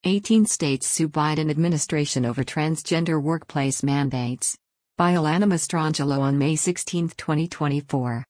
18 states sue Biden administration over transgender workplace mandates. By Alana Mastrangelo on May 16, 2024.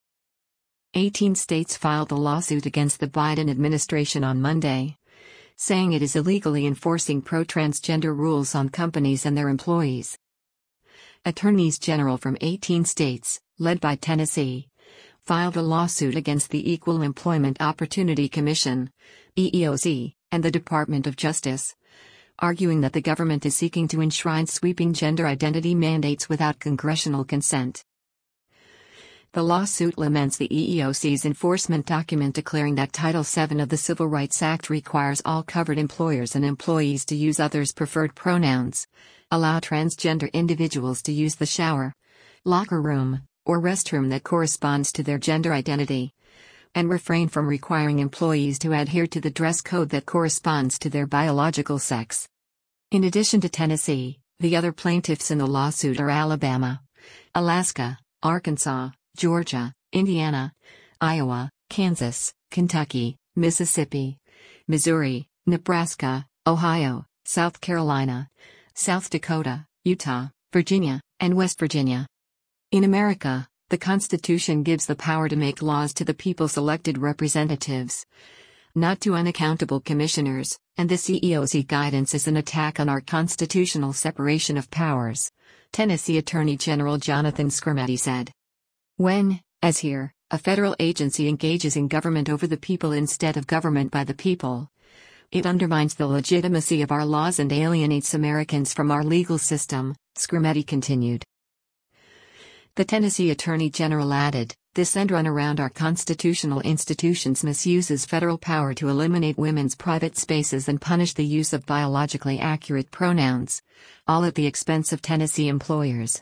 18 states filed a lawsuit against the Biden administration on Monday, saying it is illegally enforcing pro-transgender rules on companies and their employees. Attorneys general from 18 states, led by Tennessee, filed a lawsuit against the Equal Employment Opportunity Commission, EEOC, and the Department of Justice, arguing that the government is seeking to enshrine sweeping gender identity mandates without congressional consent. The lawsuit laments the EEOC's enforcement document declaring that Title VII of the Civil Rights Act requires all covered employers and employees to use others' preferred pronouns, allow transgender individuals to use the shower, locker room, or restroom that corresponds to their gender identity, and refrain from requiring employees to adhere to the dress code that corresponds to their biological sex. In addition to Tennessee, the other plaintiffs in the lawsuit are Alabama, Alaska, Arkansas, Georgia, Indiana, Iowa, Kansas, Kentucky, Mississippi, Missouri, Nebraska, Ohio, South Carolina, South Dakota, Utah, Virginia, and West Virginia. In America, the Constitution gives the power to make laws to the people's elected representatives, not to unaccountable commissioners, and this EEOC guidance is an attack on our constitutional separation of powers, Tennessee Attorney General Jonathan Skrmetti said. When, as here, a federal agency engages in government over the people instead of government by the people, it undermines the legitimacy of our laws and alienates Americans from our legal system, Skrmetti continued. The Tennessee Attorney General added, "This end run around our constitutional institutions misuses federal power to eliminate women's private spaces and punish the use of biologically accurate pronouns, all at the expense of Tennessee employers."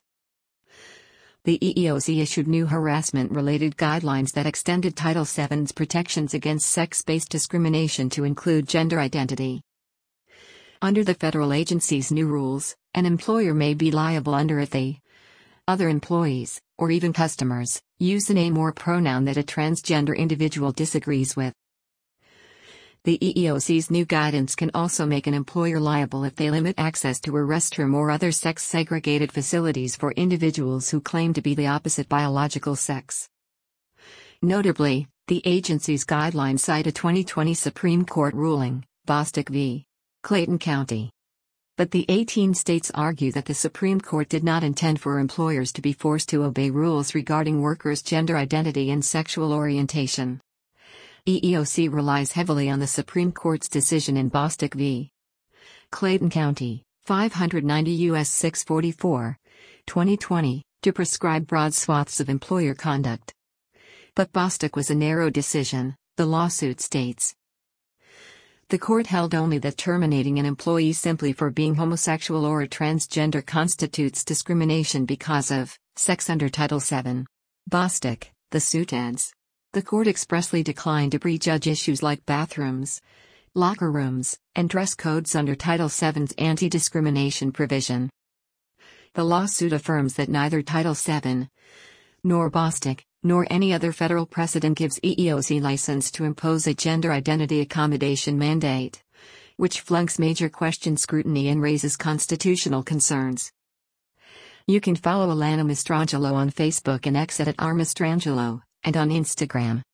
The EEOC issued new harassment-related guidelines that extended Title VII's protections against sex-based discrimination to include gender identity. Under the federal agency's new rules, an employer may be liable under if they, other employees, or even customers, use a name or pronoun that a transgender individual disagrees with. The EEOC's new guidance can also make an employer liable if they limit access to a restroom or other sex-segregated facilities for individuals who claim to be the opposite biological sex. Notably, the agency's guidelines cite a 2020 Supreme Court ruling, Bostock v. Clayton County. But the 18 states argue that the Supreme Court did not intend for employers to be forced to obey rules regarding workers' gender identity and sexual orientation. EEOC relies heavily on the Supreme Court's decision in Bostock v. Clayton County, 590 U.S. 644, 2020, to prescribe broad swaths of employer conduct. But Bostock was a narrow decision, the lawsuit states. The court held only that terminating an employee simply for being homosexual or transgender constitutes discrimination because of sex under Title VII. Bostock, the suit adds. The court expressly declined to prejudge issues like bathrooms, locker rooms, and dress codes under Title VII's anti-discrimination provision. The lawsuit affirms that neither Title VII, nor Bostock, nor any other federal precedent gives EEOC license to impose a gender identity accommodation mandate, which flunks major question scrutiny and raises constitutional concerns. You can follow Alana Mastrangelo on Facebook and X at @rmastrangelo, and on Instagram